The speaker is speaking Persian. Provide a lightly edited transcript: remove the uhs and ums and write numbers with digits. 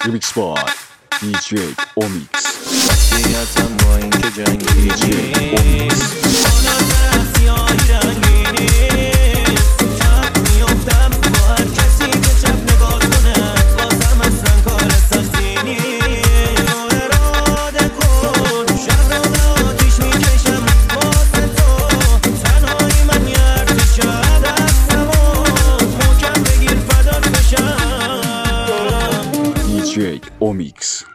Remix by DJ Omix. نیتم با این که جنگی DJ Omix. DJ Omix.